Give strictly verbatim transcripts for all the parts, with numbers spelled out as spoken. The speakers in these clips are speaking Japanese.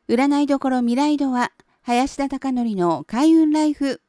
占いどころ未来度は林田貴則の開運ライフ。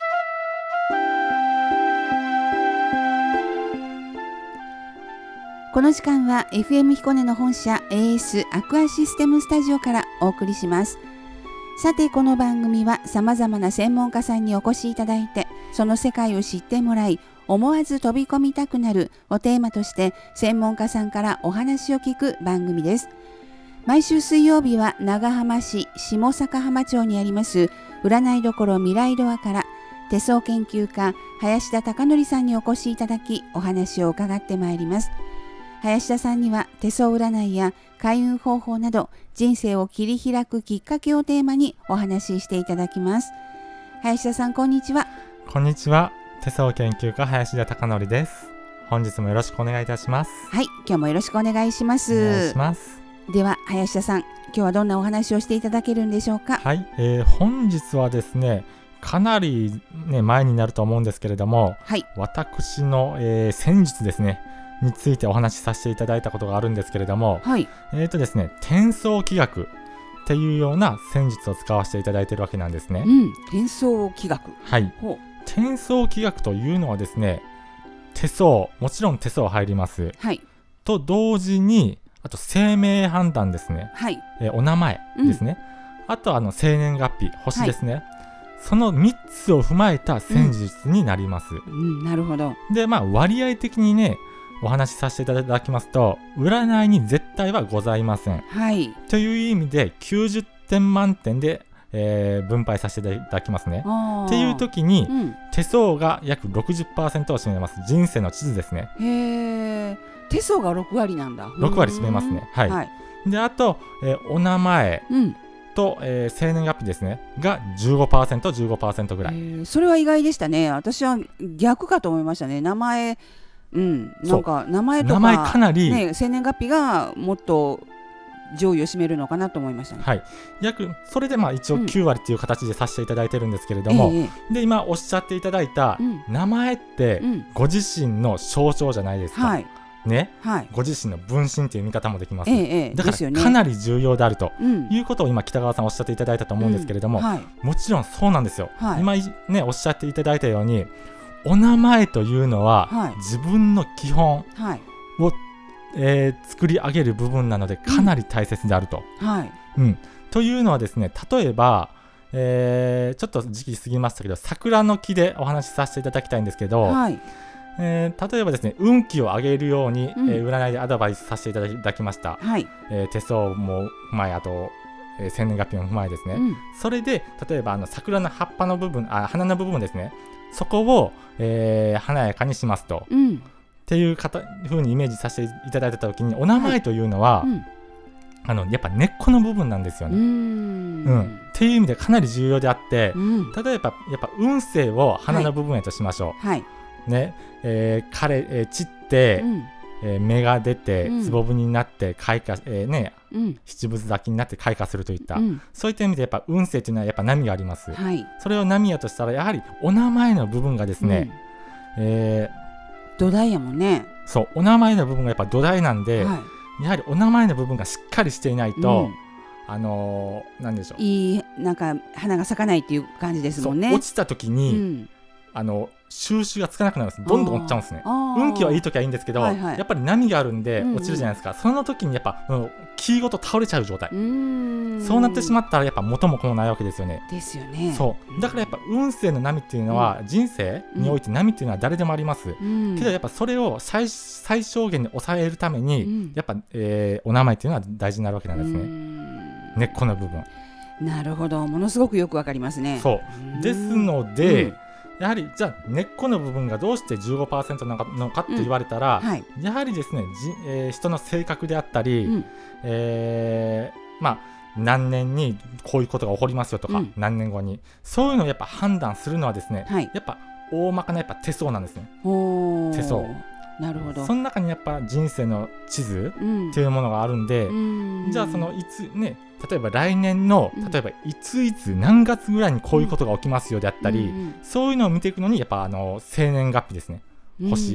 この時間は エフエム 彦根の本社 エーエス アクアシステムスタジオからお送りします。さて、この番組はさまざまな専門家さんにお越しいただいて、その世界を知ってもらい、思わず飛び込みたくなるをテーマとして専門家さんからお話を聞く番組です。毎週水曜日は長浜市下坂浜町にあります占いどころ未来ドアから手相研究家林田貴則さんにお越しいただき、お話を伺ってまいります。林田さんには手相占いや開運方法など人生を切り開くきっかけをテーマにお話ししていただきます。林田さん、こんにちは。 こんにちは。手相研究家林田貴則です。本日もよろしくお願いいたします。 はい、今日もよろしくお願いします。 お願いします。 では林田さん、今日はどんなお話をしていただけるんでしょうか。 はい、えー、本日はですね、かなり、ね、前になると思うんですけれども、 はい、 私の、えー、戦術ですねについてお話しさせていただいたことがあるんですけれども、 はい、 えーとですね、転送気学っていうような戦術を使わせていただいているわけなんですね。 うん、転送気学。 はい、転送気学というのはですね、手相、もちろん手相入ります、 はい、と同時にあと生命判断ですね、 はい、 えー、お名前ですね、うん、あとあの生年月日、星ですね、はい、そのみっつを踏まえた戦術になります、 うんうん、なるほど。 で、まあ割合的にねお話しさせていただきますと、占いに絶対はございません、 はい、 という意味できゅうじゅってん満点で、えー、分配させていただきますね。っていう時に、うん、手相が約 ろくじゅっパーセント を占めます人生の地図ですね。 へー、手相がろく割なんだ。 ろく割占めますね。はい、はい、であと、えー、お名前と、うん、えー、生年月日ですねが じゅうごパーセント、じゅうごパーセント ぐらい。 それは意外でしたね。私は逆かと思いましたね。名前、うん、なんか名前とか、 名前かなり、 ね、生年月日がもっと上位を占めるのかなと思いましたね。 はい、約それでまあ一応きゅう割っていう形でさせていただいてるんですけれども、うん、ええ、で今おっしゃっていただいた、うん、名前ってご自身の象徴じゃないですか、はいね、はい、ご自身の分身という見方もできます、ええ、だからかなり重要であるということを今北川さんおっしゃっていただいたと思うんですけれども、うん、はい、もちろんそうなんですよ、はい、今、ね、おっしゃっていただいたようにお名前というのは、はい、自分の基本を、はい、えー、作り上げる部分なのでかなり大切であると、うん、はい、うん、というのはですね、例えば、えー、ちょっと時期過ぎましたけど桜の木でお話しさせていただきたいんですけど、はい、えー、例えばですね、運気を上げるように、うん、えー、占いでアドバイスさせていただきました、はい、えー、手相も踏まえ、あと、えー、生年月日も踏まえですね、うん、それで例えばあの桜の葉っぱの部分、あ、花の部分ですね、そこを、えー、華やかにしますと、うん、っていう風にイメージさせていただいたときに、お名前というのは、はい、うん、あのやっぱ根っこの部分なんですよね。うーん、うん、っていう意味でかなり重要であって、うん、例えばやっぱ運勢を花の部分へとしましょう、はい、ね、えー、枯れ、えー、散って、うん、えー、芽が出て、うん、つぼぶになって開花、えーね、うん、七分咲きになって開花するといった、うん、そういった意味でやっぱ運勢というのはやっぱ波があります、はい、それを波やとしたらやはりお名前の部分がですね、うん、えー土台やもんね。 そう、お名前の部分がやっぱ土台なんで、はい、やはりお名前の部分がしっかりしていないと、うん、あのー、なんでしょう、 いいなんか花が咲かないっていう感じですもんね。 落ちた時に、うん、あの収集がつかなくなるんです。どんどん落ちちゃうんですね。運気はいい時はいいんですけど、はいはい、やっぱり波があるんで落ちるじゃないですか、うんうん、その時にやっぱ、うん、木ごと倒れちゃう状態。うーん、そうなってしまったらやっぱ元も子もないわけですよね。 ですよね。 そうだからやっぱ運勢の波っていうのは、うん、人生において波っていうのは誰でもあります、うん、けどやっぱそれを 最, 最小限に抑えるために、うん、やっぱ、えー、お名前っていうのは大事になるわけなんですね。根っこの部分。なるほど、ものすごくよくわかりますね。 そうですので、うん、やはりじゃあ根っこの部分がどうして じゅうごパーセント なのかって言われたら、うん、はい、やはりですね、じ、えー、人の性格であったり、うん、えー、まあ何年にこういうことが起こりますよとか、うん、何年後にそういうのをやっぱ判断するのはですね、はい、やっぱ大まかなやっぱ手相なんですね。手相。 なるほど。 その中にやっぱ人生の地図っていうものがあるんで、うん、じゃあそのいつね、例えば来年の例えばいついつ何月ぐらいにこういうことが起きますよであったり、うん、そういうのを見ていくのにやっぱあの生年月日ですね、星、う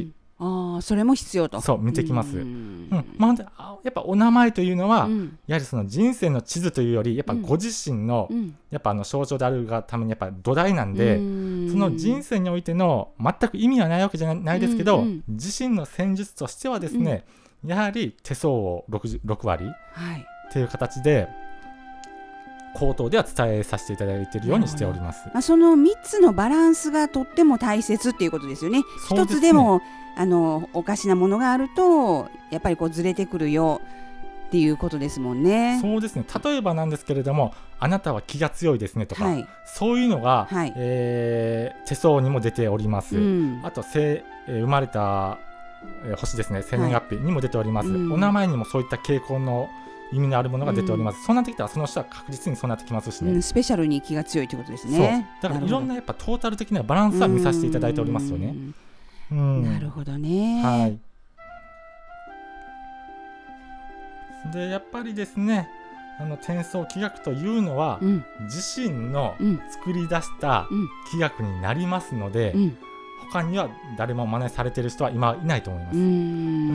あ、それも必要と。 そう見てきます。うん、まあ、やっぱお名前というのは、うん、やはりその人生の地図というよりやっぱご自身の、うん、やっぱあの象徴であるがためにやっぱ土台なんで、うん、その人生においての全く意味はないわけじゃないですけど、うんうん、自身の戦術としてはですね、うん、やはり手相を 6, ろく割、はい、っていう形で口頭では伝えさせていただいているようにしております。 まあ、そのみっつのバランスがとっても大切っていうことですよね。一つでもあのおかしなものがあるとやっぱりこうずれてくるよっていうことですもんね。 そうですね。例えばなんですけれども、あなたは気が強いですねとか、はい、そういうのが、はい、えー、手相にも出ております、うん、あと生、えー、生まれた、えー、星ですね、生年月日にも出ております、はい、うん、お名前にもそういった傾向の意味のあるものが出ております、うん、そうなってきたらその人は確実にそうなってきますしね、 うん、スペシャルに気が強いということですね。 そうだからいろんなやっぱトータル的なバランスは見させていただいておりますよね。 うん、なるほどね。 はい。でやっぱりですね、あの転送気学というのは、うん、自身の作り出した気学になりますので、うん、他には誰も真似されている人は今はいないと思います。うん、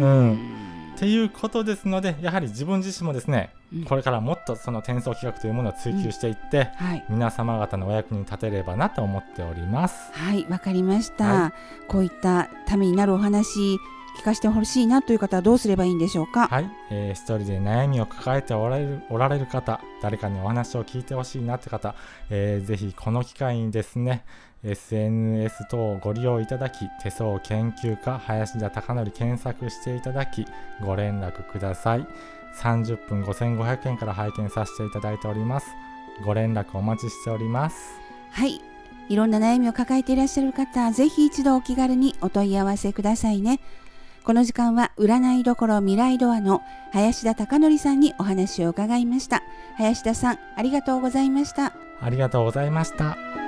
うんっていうことですので、やはり自分自身もですね、うん、これからもっとその転送企画というものを追求していって、うん、はい、皆様方のお役に立てればなと思っております。 はい、わかりました、はい、こういったためになるお話聞かせてほしいなという方はどうすればいいんでしょうか。 はい、えー、一人で悩みを抱えておられる、おられる方、誰かにお話を聞いてほしいなという方、えー、ぜひこの機会にですね、エスエヌエス 等をご利用いただき、手相研究家林田貴則検索していただきご連絡ください。さんじゅっぷんごせんごひゃくえんから拝見させていただいております。ご連絡お待ちしております。 はい、いろんな悩みを抱えていらっしゃる方、ぜひ一度お気軽にお問い合わせくださいね。この時間は占いどころ未来ドアの林田貴則さんにお話を伺いました。林田さん、ありがとうございました。 ありがとうございました。